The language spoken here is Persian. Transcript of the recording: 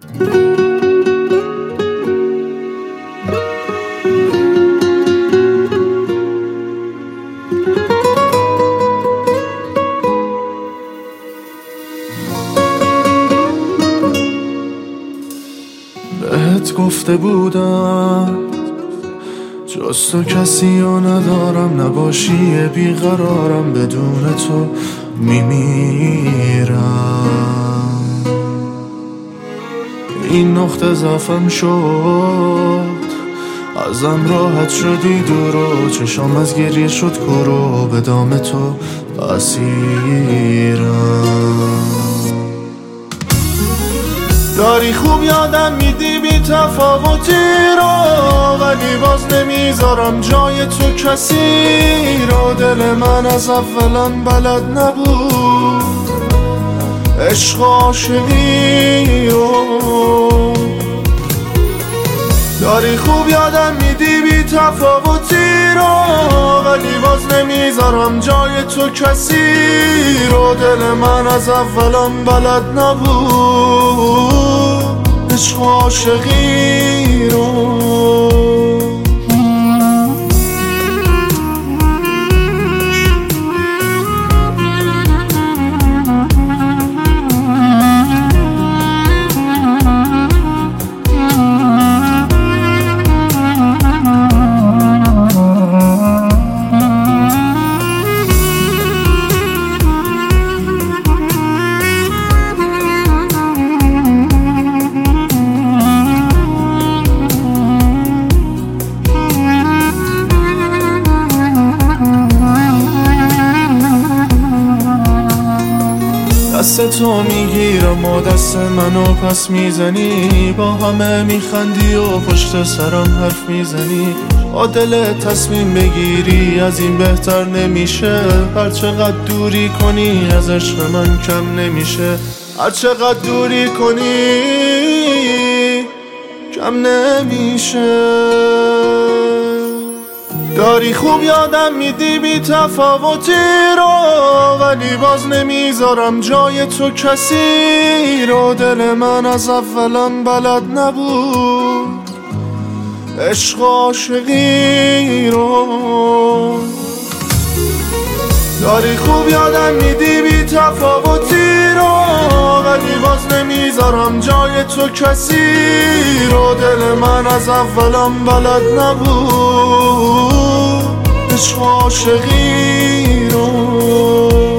بهت گفته بودم جز تو کسی رو ندارم، نباشی بیقرارم، بدون تو میمیرم. این نقطه ضعفم شد، ازم راحت شدی دور و چشام از گریه شد کرو، به دام تو اسیرم. داری خوب یادم میدی بی تفاوتی رو، ولی باز نمیذارم جای تو کسی رو. دل من از اولا بلد نبود عشق و عاشقی رو. داری خوب یادم میدی بی تفاوتی رو، ولی باز نمیذارم جای تو کسی رو. دل من از اولا بلد نبود عشق و عاشقی رو. دست تو میگیرم و دست منو پس میزنی، با همه میخندی و پشت سرم حرف میزنی. با دلت تصمیم بگیری از این بهتر نمیشه، هر چقدر دوری کنی از عشق من کم نمیشه. هر چقدر دوری کنی کم نمیشه. داری خوب یادم میدی بی تفاوتی رو، ولی باز نمیذارم جای تو کسی رو. دل من از اولا بلد نبود عشق و عاشقی رو. داری خوب یادم میدی بی تفاوتی رو، ولی باز نمیذارم جای تو کسی رو. دل من از اولا بلد نبود عشق و عاشقی رو.